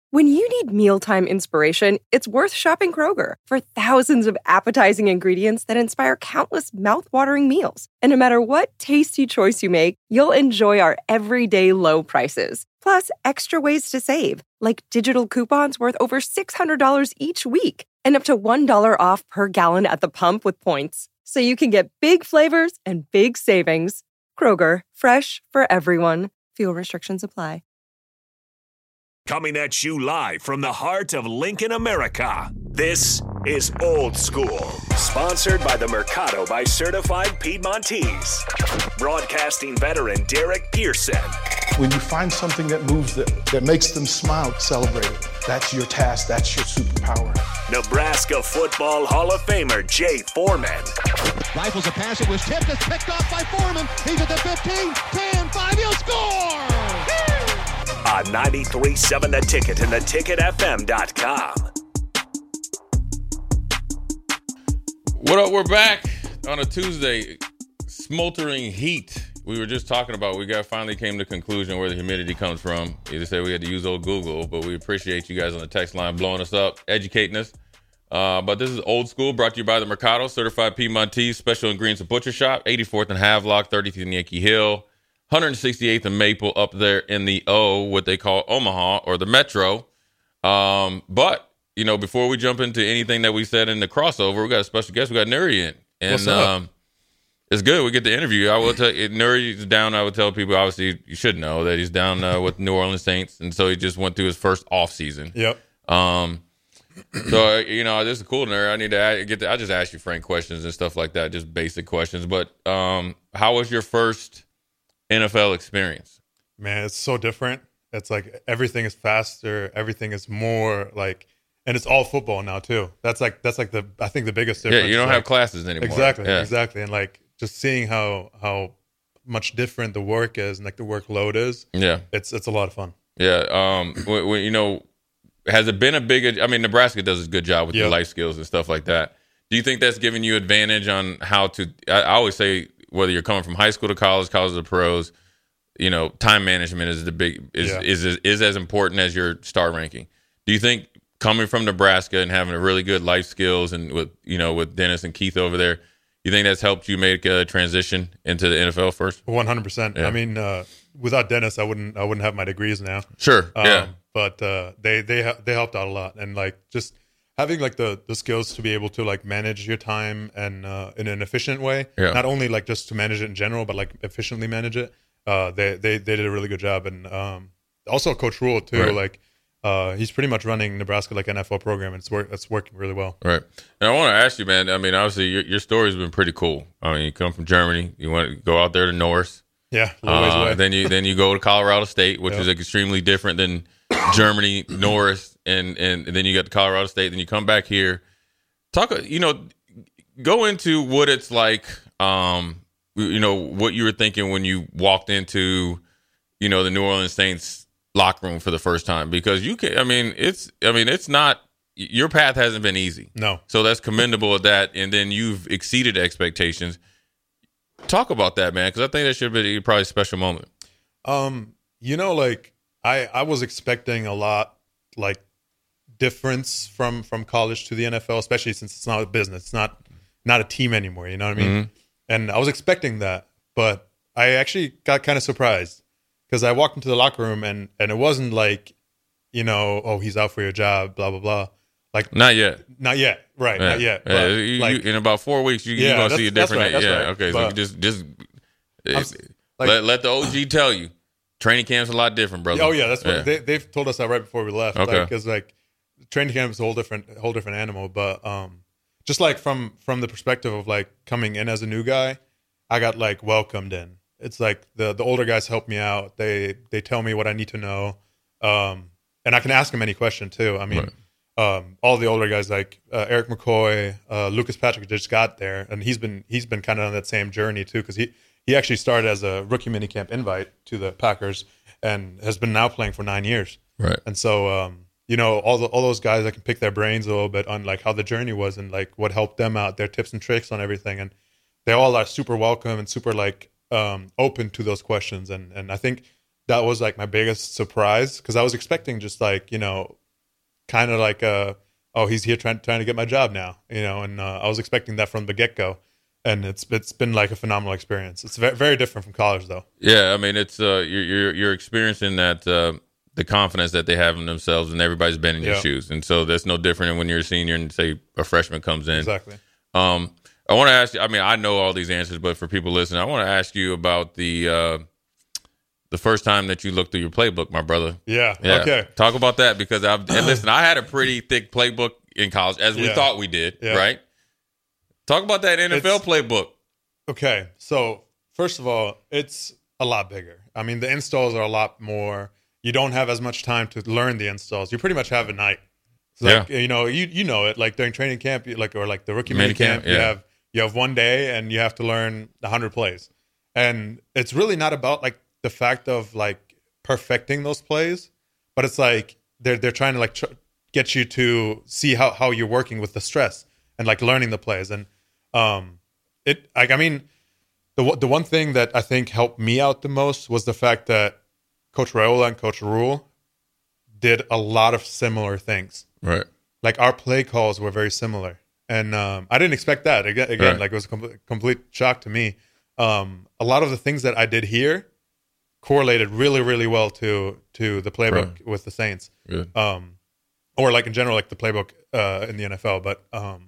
When you need mealtime inspiration, it's worth shopping Kroger for thousands of appetizing ingredients that inspire countless mouth-watering meals. And no matter what tasty choice you make, you'll enjoy our everyday low prices. Plus, extra ways to save, like digital coupons worth over $600 each week and up to $1 off per gallon at the pump with points. So you can get big flavors and big savings. Kroger, fresh for everyone. Fuel restrictions apply. Coming at you live from the heart of Lincoln, America. This is Old School, sponsored by the Mercado by Certified Piedmontese. Broadcasting veteran Derek Pearson. When you find something that moves them, that makes them smile, celebrate it. That's your task. That's your superpower. Nebraska Football Hall of Famer Jay Foreman. Rifles a pass. It was tipped. It's picked off by Foreman. He's at the 15, 10, 5. He'll score! On 93.7 The Ticket and theticketfm.com. What up? We're back on a Tuesday. Smoldering heat. We were just talking about, finally came to the conclusion where the humidity comes from. You just said we had to use old Google, but we appreciate you guys on the text line blowing us up, educating us. But this is Old School, brought to you by the Mercado, Certified Piedmontese, Special Ingredients and Butcher Shop, 84th and Havelock, 30th and Yankee Hill, 168th and Maple up there in the O, what they call Omaha, or the Metro. But, you know, before we jump into anything that we said in the crossover, we got a special guest. We got Nuri in. And, what's up? It's good. We get the interview. I will tell you, Nuri's down. I would tell people, obviously, you should know that he's down with New Orleans Saints. And so he just went through his first off season. Yep. So, you know, this is cool, Nuri. I need to I just ask you frank questions and stuff like that, just basic questions. But how was your first NFL experience? Man, it's so different. It's like everything is faster. Everything is more like, and it's all football now too. That's like the I think the biggest difference. Yeah, you don't have classes anymore. Exactly, yeah. exactly. And like just seeing how much different the work is and like the workload is. Yeah, it's a lot of fun. Yeah. You know, has it been a big? I mean, Nebraska does a good job with your life skills and stuff like that. Do you think that's giving you advantage on how to? I always say, whether you're coming from high school to college to pros, you know, time management is is as important as your star ranking. Do you think coming from Nebraska and having a really good life skills and with Dennis and Keith over there, you think that's helped you make a transition into the NFL first? 100%. Yeah. I mean, without Dennis, I wouldn't have my degrees now. Sure. But they helped out a lot, and like just having like the skills to be able to like manage your time and in an efficient way, not only like just to manage it in general, but like efficiently manage it. They did a really good job, and also Coach Rule too. Right. Like he's pretty much running Nebraska like NFL program, and it's working really well. Right. And I want to ask you, man. I mean, obviously your story's been pretty cool. I mean, you come from Germany, you want to go out there to North. Yeah, a little ways away. Then you go to Colorado State, which is like extremely different than Germany, Norris, and then you got to Colorado State. Then you come back here. Go into what it's like. What you were thinking when you walked into, the New Orleans Saints locker room for the first time, because it's not, your path hasn't been easy. No. So that's commendable at that. And then you've exceeded expectations. Talk about that, man, because I think that should be probably a special moment. I was expecting a lot like difference from college to the NFL, especially since it's not a business. It's not a team anymore. You know what I mean? Mm-hmm. And I was expecting that, but I actually got kind of surprised because I walked into the locker room and it wasn't like, he's out for your job, blah, blah, blah. Like not yet. Right. Yeah. Not yet. But in about 4 weeks, you're going to see a different. That's right. Okay. But so let the OG tell you. Training camp's a lot different, brother. Oh yeah, that's what they've told us that right before we left. Okay. Because training camp is a whole different animal. But just like from the perspective of like coming in as a new guy, I got like welcomed in. It's like the older guys help me out. They tell me what I need to know, and I can ask them any question too. I mean, all the older guys like Eric McCoy, Lucas Patrick just got there, and he's been kind of on that same journey too, because he actually started as a rookie minicamp invite to the Packers and has been now playing for 9 years. Right. And so, all those guys, I can pick their brains a little bit on like how the journey was and like what helped them out, their tips and tricks on everything. And they all are super welcome and super like open to those questions. And I think that was like my biggest surprise, because I was expecting just like, you know, kind of like oh, he's here trying to get my job now, you know, and I was expecting that from the get-go, and it's been like a phenomenal experience. It's very, very different from college though. Yeah, I mean, it's you're experiencing that the confidence that they have in themselves, and everybody's been in your shoes, and so that's no different than when you're a senior and say a freshman comes in. Exactly. I want to ask you. I mean, I know all these answers, but for people listening, I want to ask you about the first time that you looked through your playbook, my brother. Yeah. Okay. Talk about that, because and listen, I had a pretty thick playbook in college, as we thought we did, right? Talk about that NFL playbook. Okay. So first of all, it's a lot bigger. I mean, the installs are a lot more. You don't have as much time to learn the installs. You pretty much have a night. It's like, you know, you know it, like during training camp, or like the rookie mini camp, you have one day and you have to learn 100 plays. And it's really not about like the fact of like perfecting those plays, but it's like they're trying to like get you to see how you're working with the stress and like learning the plays. And it, like, I mean, the one thing that I think helped me out the most was the fact that Coach Raiola and Coach Rule did a lot of similar things. Right. Like our play calls were very similar. And I didn't expect that. Again, like it was a complete shock to me. A lot of the things that I did here correlated really, really well to the playbook with the Saints. Good. Or like in general, like the playbook in the NFL. But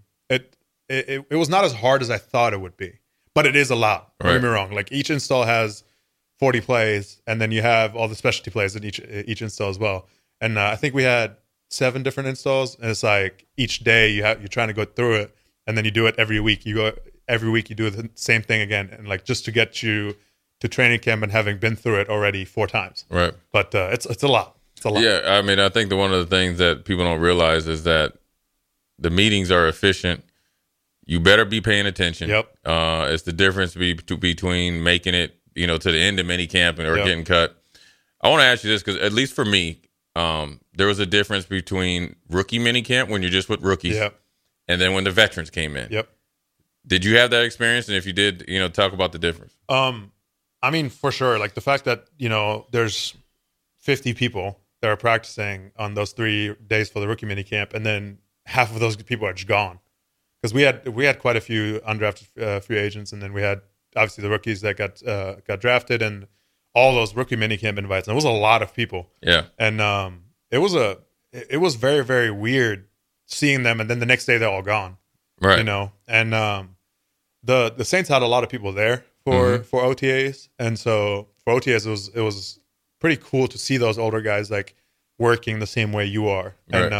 it was not as hard as I thought it would be. But it is a lot. Don't get me wrong. Like each install has 40 plays, and then you have all the specialty plays in each install as well. And I think we had 7 different installs, and it's like each day you're trying to go through it, and then you do it every week. You do the same thing again, and like just to get you to training camp and having been through it already 4 times. Right. But it's a lot. It's a lot. Yeah, I mean, I think one of the things that people don't realize is that the meetings are efficient. You better be paying attention. Yep. It's the difference between making it, you know, to the end of mini camp or getting cut. I want to ask you this, because at least for me, there was a difference between rookie mini camp when you're just with rookies, and then when the veterans came in. Yep. Did you have that experience? And if you did, you know, talk about the difference. I mean, for sure. Like the fact that, you know, there's 50 people that are practicing on those 3 days for the rookie mini camp, and then half of those people are just gone. Because we had quite a few undrafted free agents, and then we had obviously the rookies that got drafted, and all those rookie minicamp invites. And it was a lot of people. Yeah, and it was very, very weird seeing them, and then the next day they're all gone. Right, you know. And the Saints had a lot of people there for OTAs, and so for OTAs it was pretty cool to see those older guys like working the same way you are,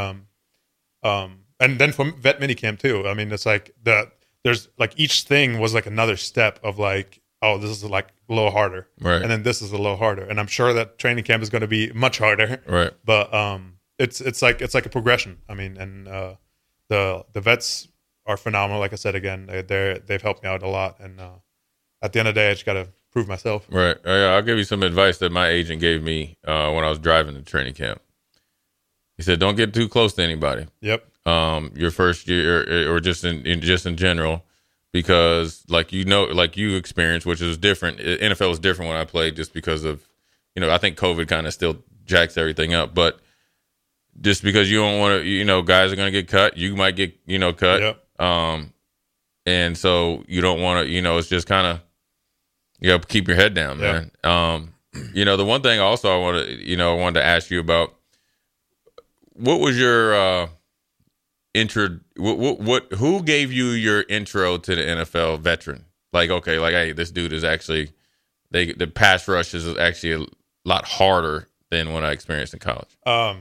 and then for vet minicamp too. I mean, it's like there's like each thing was like another step of like, oh, this is like a little harder, right? And then this is a little harder, and I'm sure that training camp is going to be much harder, right? But it's like a progression. I mean, and the vets are phenomenal. Like I said again, they've helped me out a lot, and at the end of the day, I just got to prove myself. Right. I'll give you some advice that my agent gave me when I was driving to training camp. He said, "Don't get too close to anybody." Yep. Your first year, or just in general, because like you experienced, which is different. NFL was different when I played, just because of, you know, I think COVID kind of still jacks everything up. But just because you don't want to, you know, guys are going to get cut, you might get, you know, cut. Yep. And so you don't want to, you know, it's just kind of, you got to keep your head down, man. You know, the one thing also I wanted to ask you about, what was your who gave you your intro to the NFL veteran? Like, okay, like, hey, this dude is actually, the pass rush is actually a lot harder than what I experienced in college.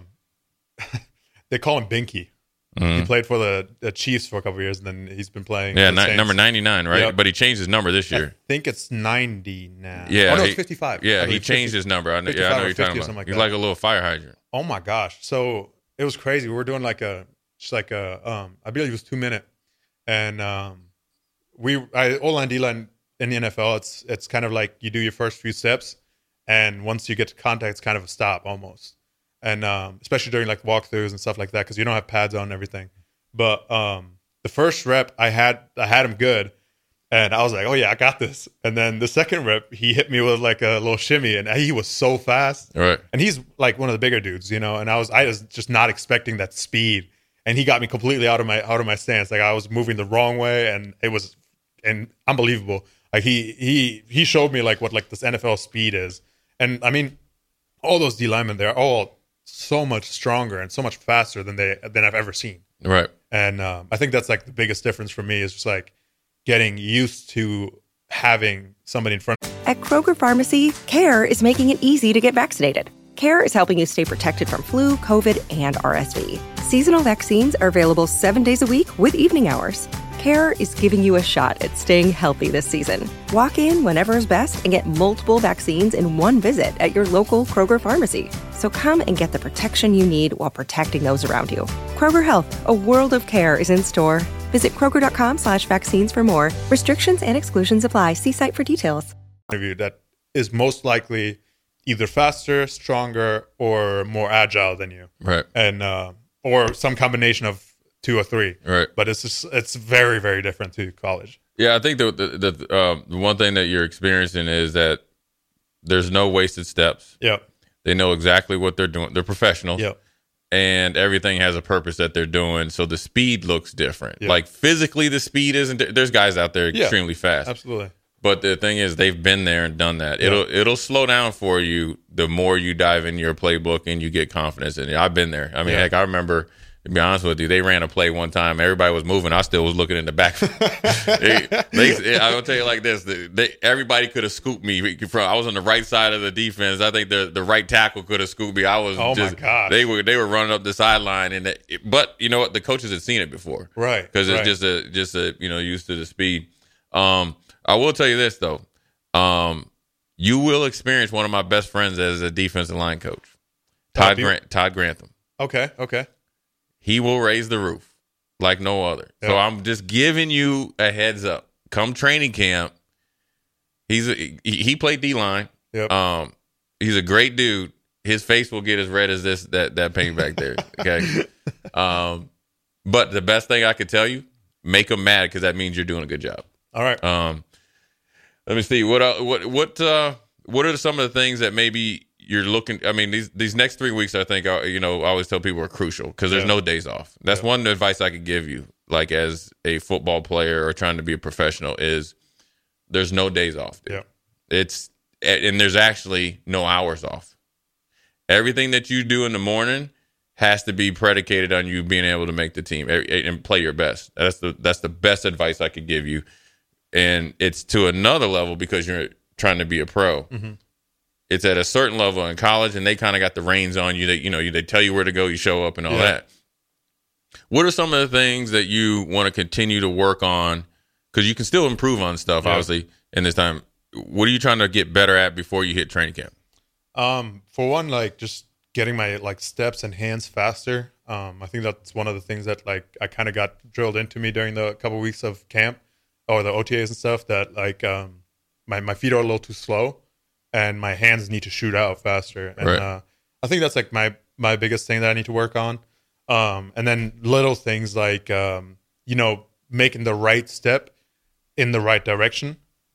They call him Binky. He played for the Chiefs for a couple of years, and then he's been playing. Yeah, number 99, right? Yep. But he changed his number this year. I think it's 90 now. Yeah, no, it's 55. Yeah, he changed his number. I know you're talking about. He's like a little fire hydrant. Oh my gosh! So it was crazy. We were doing like I believe it was 2 minute, and O-line, D-line in the NFL, it's kind of like you do your first few steps, and once you get to contact, it's kind of a stop almost. And especially during like walkthroughs and stuff like that, because you don't have pads on and everything. But the first rep, I had him good, And I was like, oh yeah, I got this. And then the second rep, he hit me with like a little shimmy, and he was so fast. Right. And he's like one of the bigger dudes, you know. And I was just not expecting that speed, and he got me completely out of my stance. Like I was moving the wrong way, and it was unbelievable. Like he showed me like what like this NFL speed is. And I mean, all those D linemen, they're all so much stronger and so much faster than I've ever seen. Right. And I think that's like the biggest difference for me is just like getting used to having somebody in front. At Kroger Pharmacy, CARE is making it easy to get vaccinated. CARE is helping you stay protected from flu, COVID, and RSV. Seasonal vaccines are available 7 days a week with evening hours. CARE is giving you a shot at staying healthy this season. Walk in whenever is best and get multiple vaccines in one visit at your local Kroger Pharmacy. So come and get the protection you need while protecting those around you. Kroger Health, a world of care is in store. Visit Kroger.com/vaccines for more. Restrictions and exclusions apply. See site for details. That is most likely either faster, stronger, or more agile than you. Right. And or some combination of 2 or 3. Right. But it's very, very different to college. Yeah, I think the one thing that you're experiencing is that there's no wasted steps. Yep. They know exactly what they're doing. They're professionals. Yep. And everything has a purpose that they're doing. So the speed looks different. Yep. Like physically, the speed isn't. There's guys out there extremely fast. Absolutely. But the thing is, they've been there and done that. Yep. It'll slow down for you the more you dive into your playbook and you get confidence in it. I've been there. I mean, heck, I remember. To be honest with you, they ran a play one time. Everybody was moving. I still was looking in the back. I will tell you like this: everybody could have scooped me. I was on the right side of the defense. I think the right tackle could have scooped me. I was. Oh my gosh. They were running up the sideline, but you know what? The coaches had seen it before, right? Because it's just a used to the speed. I will tell you this though: you will experience one of my best friends as a defensive line coach, Todd Grantham. Okay. He will raise the roof like no other. Yep. So I'm just giving you a heads up. Come training camp, he played D-line. Yep. He's a great dude. His face will get as red as that paint back there. Okay. But the best thing I could tell you, make him mad because that means you're doing a good job. All right. Let me see. What are some of the things that maybe you're looking? I mean, these next 3 weeks, I think, I always tell people are crucial because there's no days off. That's one advice I could give you, like as a football player or trying to be a professional, is there's no days off. Dude. Yeah. And there's actually no hours off. Everything that you do in the morning has to be predicated on you being able to make the team and play your best. That's the best advice I could give you. And it's to another level because you're trying to be a pro. Mm-hmm. It's at a certain level in college, and they kind of got the reins on you. They tell you where to go, you show up, and all that. What are some of the things that you want to continue to work on? Because you can still improve on stuff, obviously, in this time. What are you trying to get better at before you hit training camp? For one, like just getting my like steps and hands faster. I think that's one of the things that like I kind of got drilled into me during the couple weeks of camp or the OTAs and stuff. That like my feet are a little too slow. And my hands need to shoot out faster. And I think that's like my biggest thing that I need to work on. And then little things like, making the right step in the right direction.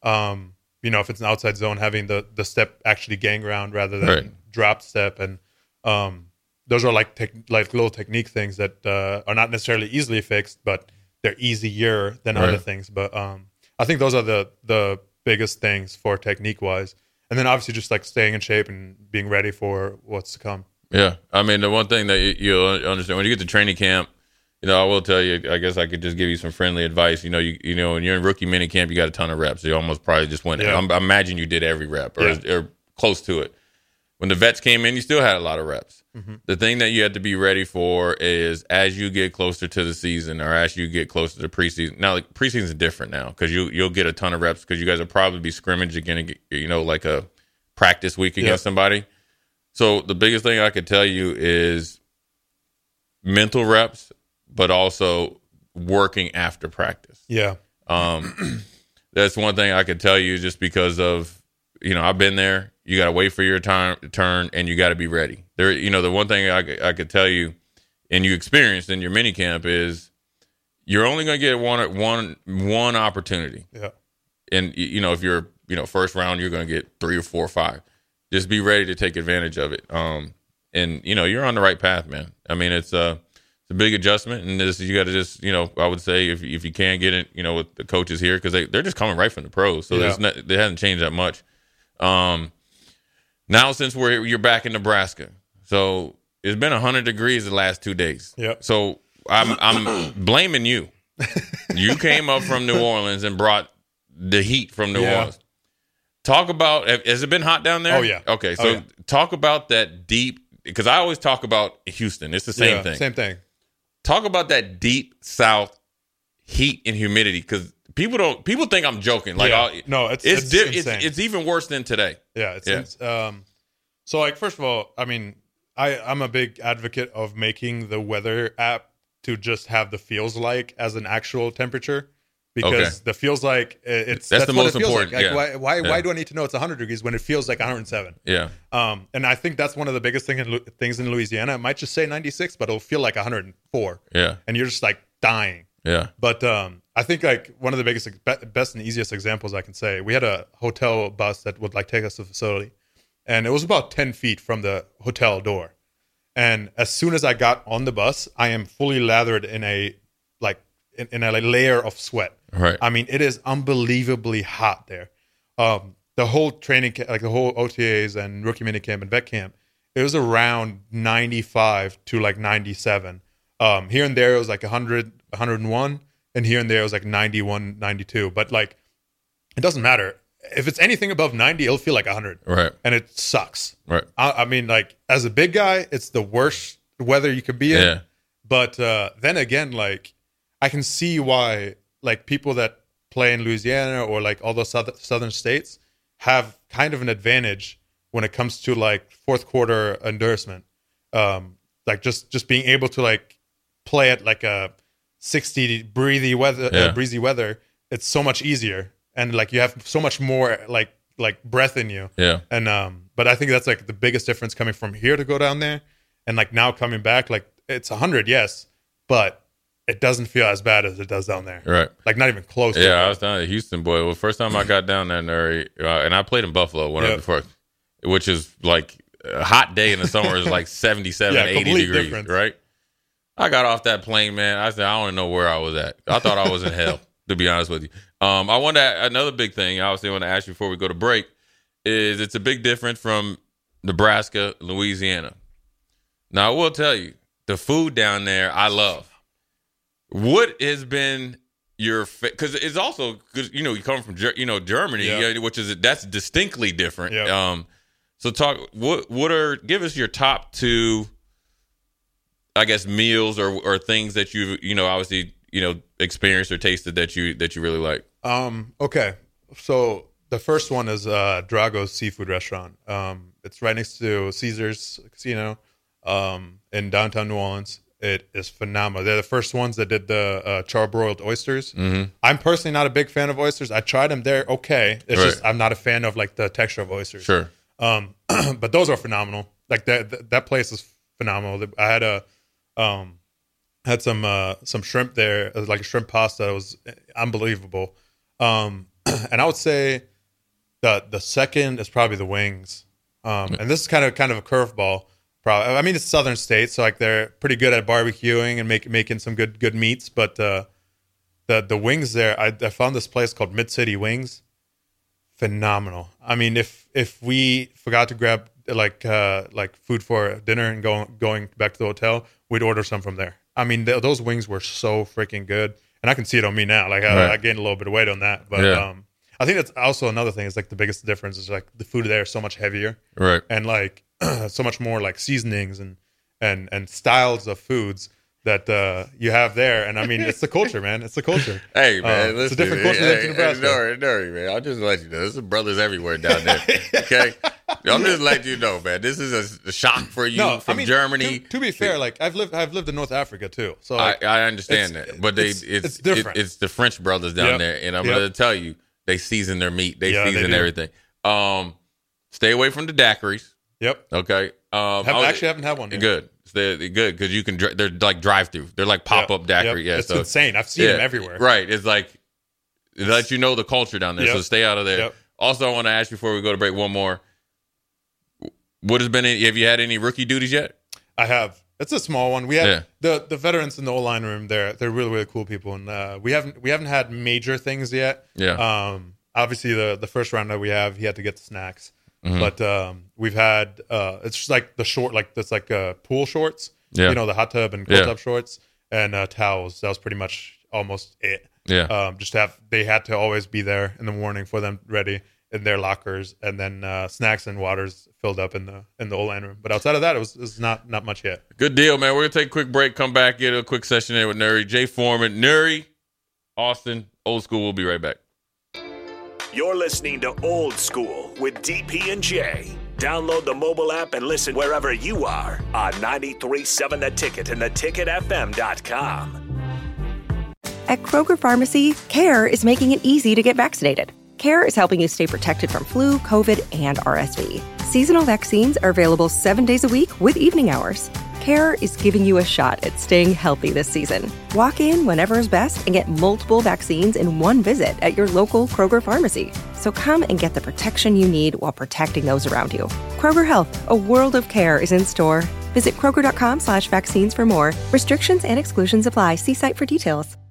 If it's an outside zone, having the step actually gain ground rather than drop step. And those are like little technique things that are not necessarily easily fixed, but they're easier than other things. But I think those are the biggest things for technique-wise. And then obviously just like staying in shape and being ready for what's to come. Yeah. I mean, the one thing that you'll understand when you get to training camp, I will tell you, I guess I could just give you some friendly advice. When you're in rookie mini camp, you got a ton of reps. You almost probably just went. Yeah. I imagine you did every rep or close to it. When the vets came in, you still had a lot of reps. Mm-hmm. The thing that you have to be ready for is as you get closer to the season or as you get closer to preseason. Now, like, preseason is different now because you'll get a ton of reps because you guys will probably be scrimmage again, like a practice week against somebody. So the biggest thing I could tell you is mental reps, but also working after practice. Yeah. That's one thing I could tell you just because of, I've been there. You got to wait for your time to turn, and you got to be ready. The one thing I could tell you, and you experienced in your mini camp, is you're only going to get one opportunity. Yeah. And if you're first round, you're going to get 3 or 4 or 5. Just be ready to take advantage of it. And you're on the right path, man. I mean, it's a big adjustment, and you got to just I would say if you can get it, with the coaches here, because they're just coming right from the pros, so they hasn't changed that much. Now since you're back in Nebraska, so it's been 100 degrees the last 2 days. Yeah. So I'm blaming you. You came up from New Orleans and brought the heat from New Orleans. Talk about, has it been hot down there? Oh, yeah. Okay, so talk about that deep, because I always talk about Houston. It's the same thing. Same thing. Talk about that deep South heat and humidity, because people think I'm joking. Like, no, it's insane. It's even worse than today. Yeah, so like, first of all, I mean, I'm a big advocate of making the weather app to just have the feels like as an actual temperature, because the feels like that's the most important. Like, why do I need to know it's 100 degrees when it feels like 107? Yeah. And I think that's one of the biggest things in Louisiana. It might just say 96, but it'll feel like 104. Yeah. And you're just like dying. Yeah. But I think like one of the biggest, best and easiest examples I can say, we had a hotel bus that would like take us to the facility, and it was about 10 feet from the hotel door. And as soon as I got on the bus, I am fully lathered in a layer of sweat. Right. I mean, it is unbelievably hot there. The whole training, like the whole OTAs and rookie minicamp and vet camp, it was around 95 to like 97. Here and there it was like 100, 101, and here and there it was like 91, 92. But like, it doesn't matter. If it's anything above 90, it'll feel like 100. Right. And it sucks. Right. I mean, like, as a big guy, it's the worst weather you could be in. Yeah. But then again, like, I can see why, like, people that play in Louisiana or like all those southern states have kind of an advantage when it comes to like fourth quarter endorsement. Like just being able to like play at like a 60 breezy weather, it's so much easier. And like you have so much more like breath in you. Yeah. And but I think that's like the biggest difference coming from here to go down there, and like now coming back, like it's 100, yes, but it doesn't feel as bad as it does down there. Right. Like not even close. Yeah, I was down at Houston, boy. Well, first time I got down there, and I played in Buffalo before, which is like a hot day in the summer is like 77, 80 degrees, difference. Right? I got off that plane, man. I said, I don't know where I was at. I thought I was in hell, to be honest with you. I wanted to, another big thing I want to ask you before we go to break is it's a big difference from Nebraska, Louisiana. Now, I will tell you, the food down there I love. What has been your because it's also because you come from Germany, which is that's distinctly different. Yep. So give us your top 2, I guess, meals or things that you've obviously experienced or tasted that you really like. Okay, so the first one is Drago's Seafood Restaurant. It's right next to Caesars Casino in downtown New Orleans. It is phenomenal. They're the first ones that did the charbroiled oysters. Mm-hmm. I'm personally not a big fan of oysters. I tried them. They're okay. It's just I'm not a fan of like the texture of oysters. Sure. But those are phenomenal. Like that place is phenomenal. I had some shrimp there, like a shrimp pasta. It was unbelievable. And I would say the second is probably the wings. And this is kind of a curveball. Probably, I mean, it's southern states, so like they're pretty good at barbecuing and making some good meats. But the wings there, I found this place called Mid City Wings. Phenomenal. I mean, if we forgot to grab like food for dinner and going back to the hotel, we'd order some from there. I mean, those wings were so freaking good, and I can see it on me now. Like I gained a little bit of weight on that, but I think that's also another thing. Is like the biggest difference is like the food there is so much heavier, right? And like so much more like seasonings and styles of foods that you have there. And I mean, it's the culture, man. It's the culture. Hey, man, it's a different culture than Nebraska. Nuri, man, I'll just let you know. There's some brothers everywhere down there. Okay, I'm just letting you know, man. This is a shock for you from Germany. To be fair, like I've lived in North Africa too, so like, I understand that. But it's different. It's the French brothers down there, and I'm going to tell you, they season their meat. They season everything. Stay away from the daiquiris. Yep. Okay. Actually haven't had one yet. Good. They're good because you can. They're like drive-through. They're like pop-up daiquiri. Yep. Yeah, it's insane. I've seen them everywhere. Right. It's like It lets you know the culture down there, so stay out of there. Yep. Also, I want to ask you before we go to break one more. Have you had any rookie duties yet? I have. It's a small one. We have the veterans in the O-line room. They're really, really cool people, and we haven't had major things yet. Yeah. Obviously the first round that we have, he had to get the snacks, but we've had it's just like the short, like that's like pool shorts. Yeah. You know, the hot tub and cold tub shorts and towels. That was pretty much almost it. Yeah. They had to always be there in the morning for them ready in their lockers, and then snacks and waters filled up in the O-line room. But outside of that, it was not much yet. Good deal, man. We're gonna take a quick break, come back, get a quick session in with Nuri, Jay Foreman, Nuri, Austin, Old School. We'll be right back. You're listening to Old School with DP and J. Download the mobile app and listen wherever you are on 93.7 The Ticket and theticketfm.com. At Kroger Pharmacy, CARE is making it easy to get vaccinated. CARE is helping you stay protected from flu, COVID, and RSV. Seasonal vaccines are available 7 days a week with evening hours. CARE is giving you a shot at staying healthy this season. Walk in whenever is best and get multiple vaccines in one visit at your local Kroger Pharmacy. So come and get the protection you need while protecting those around you. Kroger Health, a world of care, is in store. Visit Kroger.com/vaccines for more. Restrictions and exclusions apply. See site for details.